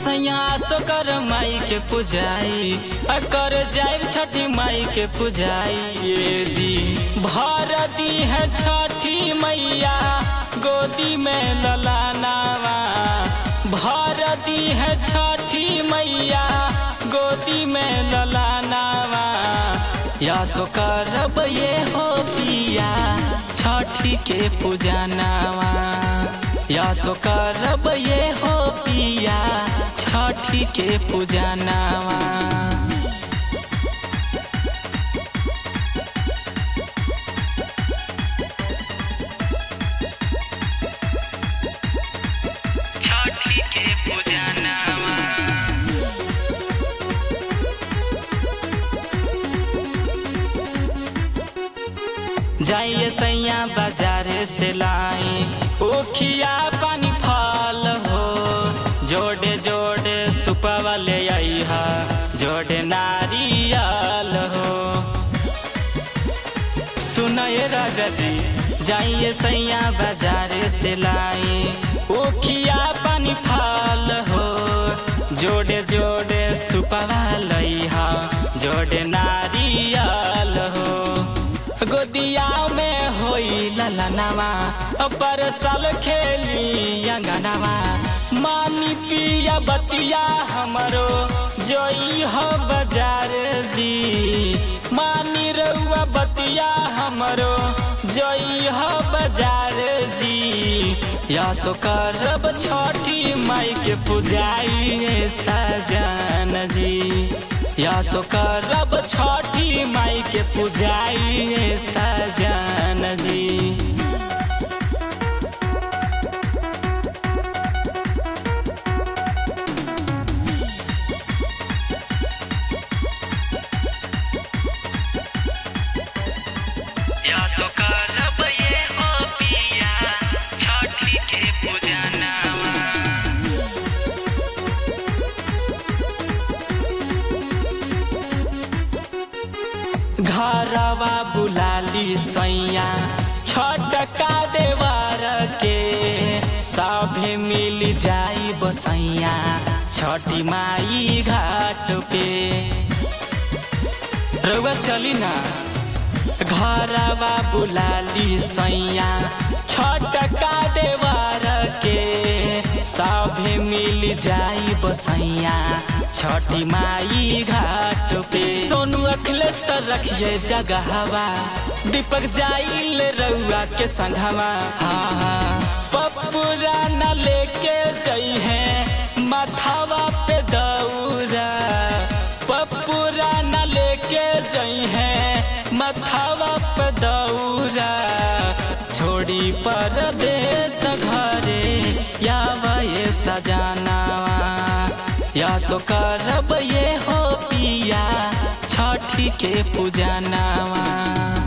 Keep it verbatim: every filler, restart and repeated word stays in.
सैया सो कर माई के पुजाई कर जाए छठी माई के पुजाई। ये जी भर दी है छठी मैया गोदी में ललानावा, भर दी है छठी मैया गोदी में ललानावा। या सो करब ये हो पिया छठी के पूजनावा, या सो करब ये हो पिया छठी के पूजनावा। छठी के पूजनावा जाइए सैया बाजारे से लाई ओखिया पानी फल हो, जोड़े जोड़े सुपवा ले आइहा जोड़े नारियल हो। सुनाए राजा जी जाइए सैया बाजारे से लाई ओखिया पानी फल हो, जोड़े जोड़े सुपवा लइहा जोड़े नारियल हो। गोदिया में होई ललनावा परसल खेली अंगनावा, मानी पिया बतिया हमरो जोई हो बाजार जी, मानी रउआ बतिया हमरो जोई हो बाजार जी। या सो करब छठी माई के पुजाई सजन जी, या सो करब छठी माई के पुजाई सजन जी। या सो करब ये हो पिया छठी के पूजनावा। घरवा बुलाली सैया छटका देवर के, सभे मिल जाई बसैया छठी माई घाट पे। रउआ चली ना घरवा बुलाली सैया छटका देवर के, सभे मिल जाई बसैया छठी माई घाट पे। सोनू अखिलेश त रखिए जगहवा दीपक जाइल रउआ के संघवा। हाँ पपुरा न लेके जई है माथावा पे दौरा, पपुरा न लेके जई है माथावा पे दौरा। छोड़ी परदेस घरे यावा ये सजनावा, या सो करब ये हो पिया छठी के पूजनावा।